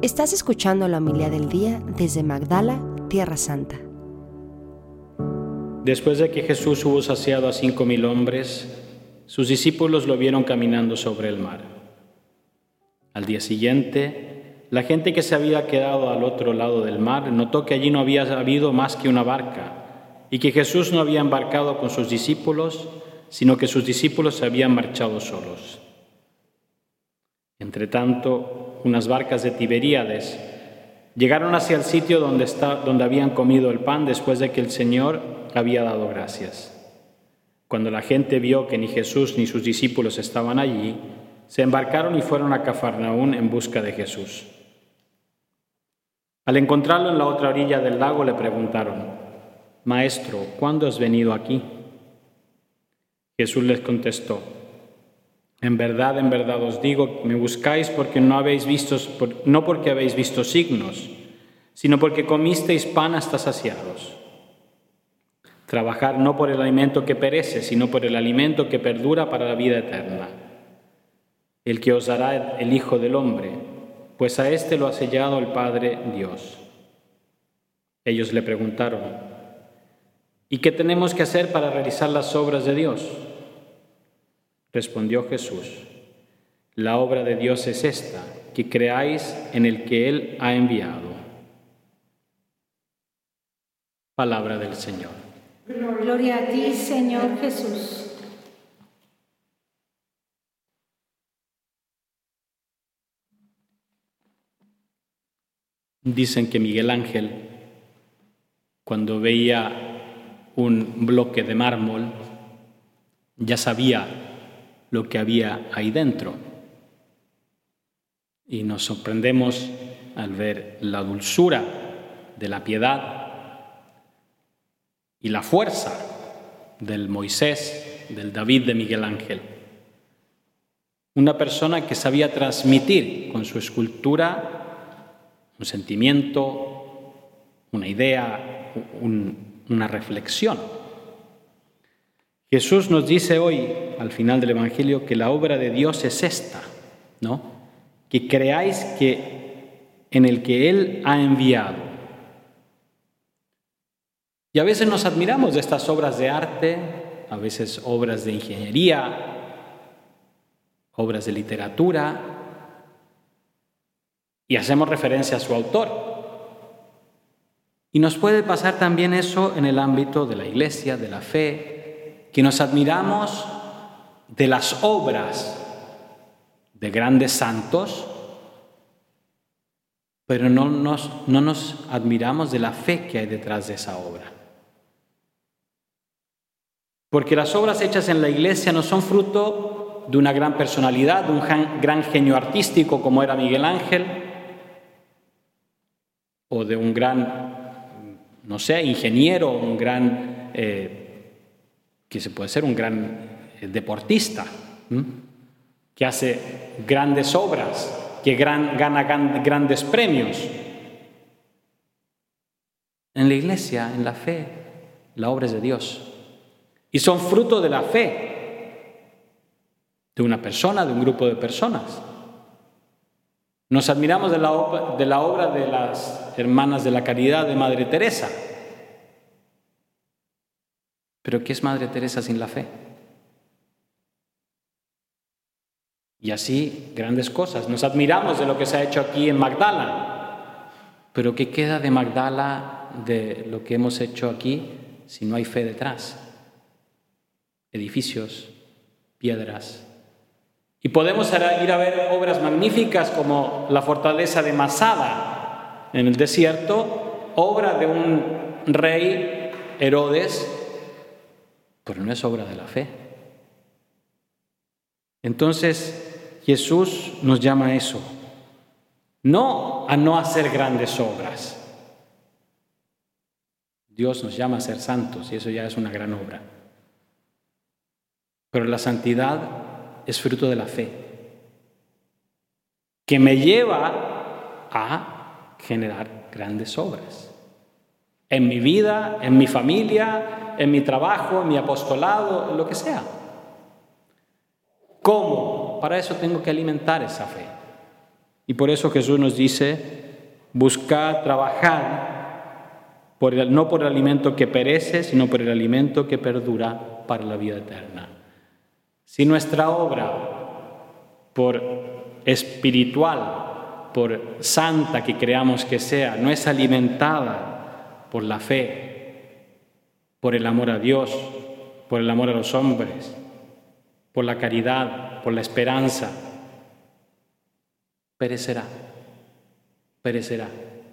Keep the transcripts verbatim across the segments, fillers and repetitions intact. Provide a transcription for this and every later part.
Estás escuchando la homilía del día desde Magdala, Tierra Santa. Después de que Jesús hubo saciado a cinco mil hombres, sus discípulos lo vieron caminando sobre el mar. Al día siguiente, la gente que se había quedado al otro lado del mar notó que allí no había habido más que una barca y que Jesús no había embarcado con sus discípulos, sino que sus discípulos se habían marchado solos. Entretanto, unas barcas de Tiberíades llegaron hacia el sitio donde, está, donde habían comido el pan después de que el Señor había dado gracias. Cuando la gente vio que ni Jesús ni sus discípulos estaban allí, se embarcaron y fueron a Cafarnaún en busca de Jesús. Al encontrarlo en la otra orilla del lago, le preguntaron: «Maestro, ¿cuándo has venido aquí?» Jesús les contestó: «En verdad, en verdad os digo, me buscáis porque no habéis visto, no porque habéis visto signos, sino porque comisteis pan hasta saciados. Trabajad no por el alimento que perece, sino por el alimento que perdura para la vida eterna, el que os dará el Hijo del Hombre, pues a éste lo ha sellado el Padre Dios». Ellos le preguntaron: «¿Y qué tenemos que hacer para realizar las obras de Dios?». Respondió Jesús: «La obra de Dios es esta, que creáis en el que Él ha enviado». Palabra del Señor. Gloria a ti, Señor Jesús. Dicen que Miguel Ángel, cuando veía un bloque de mármol, ya sabía lo que había ahí dentro. Y nos sorprendemos al ver la dulzura de la piedad y la fuerza del Moisés, del David de Miguel Ángel. Una persona que sabía transmitir con su escultura un sentimiento, una idea, un, una reflexión. Jesús nos dice hoy, al final del Evangelio, que la obra de Dios es esta, ¿no? Que creáis que en el que Él ha enviado. Y a veces nos admiramos de estas obras de arte, a veces obras de ingeniería, obras de literatura, y hacemos referencia a su autor. Y nos puede pasar también eso en el ámbito de la Iglesia, de la fe, que nos admiramos de las obras de grandes santos, pero no nos, no nos admiramos de la fe que hay detrás de esa obra. Porque las obras hechas en la Iglesia no son fruto de una gran personalidad, de un gran genio artístico como era Miguel Ángel, o de un gran, no sé, ingeniero, un gran, eh, que se puede ser un gran eh, deportista, ¿m? que hace grandes obras, que gran, gana gran, grandes premios. En la Iglesia, en la fe, la obra es de Dios. Y son fruto de la fe de una persona, de un grupo de personas. Nos admiramos de la, obra, de la obra de las hermanas de la caridad de Madre Teresa. Pero ¿qué es Madre Teresa sin la fe? Y así, grandes cosas. Nos admiramos de lo que se ha hecho aquí en Magdala. Pero ¿qué queda de Magdala, de lo que hemos hecho aquí, si no hay fe detrás? Edificios, piedras. Y podemos ir a ver obras magníficas como la fortaleza de Masada en el desierto, obra de un rey, Herodes, pero no es obra de la fe. Entonces, Jesús nos llama a eso, no a no hacer grandes obras. Dios nos llama a ser santos y eso ya es una gran obra. Pero la santidad es fruto de la fe, que me lleva a generar grandes obras. En mi vida, en mi familia, en mi trabajo, en mi apostolado, en lo que sea. ¿Cómo? Para eso tengo que alimentar esa fe. Y por eso Jesús nos dice, buscad, trabajar, por el, no por el alimento que perece, sino por el alimento que perdura para la vida eterna. Si nuestra obra, por espiritual, por santa que creamos que sea, no es alimentada por la fe, por el amor a Dios, por el amor a los hombres, por la caridad, por la esperanza, perecerá, perecerá.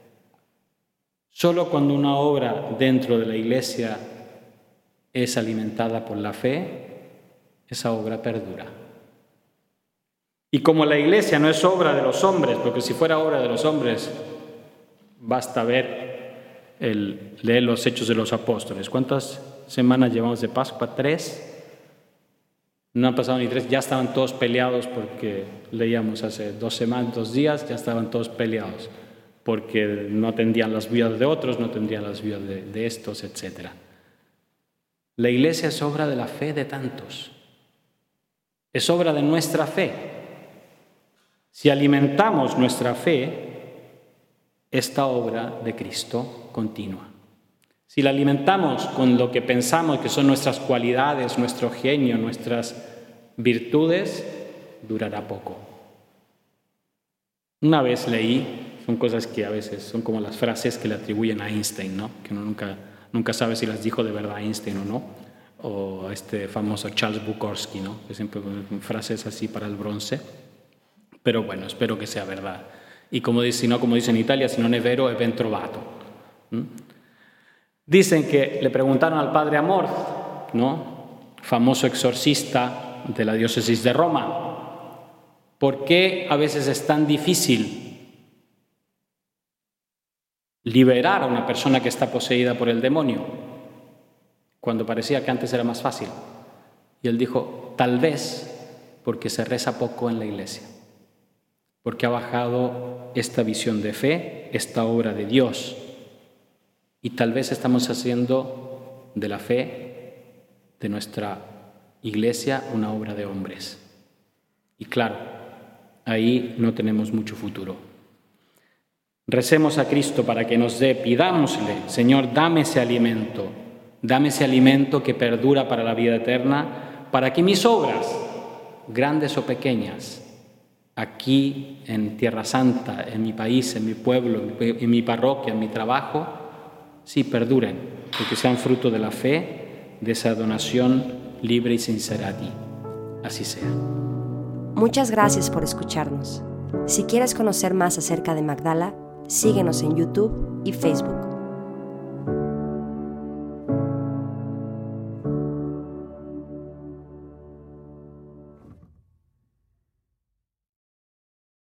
Solo cuando una obra dentro de la Iglesia es alimentada por la fe, esa obra perdura. Y como la Iglesia no es obra de los hombres, porque si fuera obra de los hombres, basta ver, el, leer los Hechos de los Apóstoles. ¿Cuántas semanas llevamos de Pascua? ¿Tres? No han pasado ni tres, ya estaban todos peleados porque leíamos hace dos semanas, dos días, ya estaban todos peleados porque no atendían las vidas de otros, no atendían las vidas de, de estos, etcétera. La Iglesia es obra de la fe de tantos, es obra de nuestra fe. Si alimentamos nuestra fe, esta obra de Cristo continúa. Si la alimentamos con lo que pensamos que son nuestras cualidades, nuestro genio, nuestras virtudes, durará poco. Una vez leí, son cosas que a veces son como las frases que le atribuyen a Einstein, ¿no? Que uno nunca, nunca sabe si las dijo de verdad Einstein o no, o este famoso Charles Bukowski, ¿no? Que siempre ponen frases así para el bronce, pero bueno, espero que sea verdad. Y como dice, no, como dice en Italia, si non è vero è ben trovato. ¿Mm? Dicen que le preguntaron al padre Amorth, ¿no? Famoso exorcista de la diócesis de Roma, ¿por qué a veces es tan difícil liberar a una persona que está poseída por el demonio, cuando parecía que antes era más fácil? Y él dijo, tal vez porque se reza poco en la Iglesia, porque ha bajado esta visión de fe, esta obra de Dios. Y tal vez estamos haciendo de la fe de nuestra Iglesia una obra de hombres. Y claro, ahí no tenemos mucho futuro. Recemos a Cristo para que nos dé, pidámosle, Señor, dame ese alimento, dame ese alimento que perdura para la vida eterna, para que mis obras, grandes o pequeñas, aquí en Tierra Santa, en mi país, en mi pueblo, en mi parroquia, en mi trabajo, sí perduren, porque sean fruto de la fe, de esa donación libre y sincera a ti. Así sea. Muchas gracias por escucharnos. Si quieres conocer más acerca de Magdala, síguenos en YouTube y Facebook.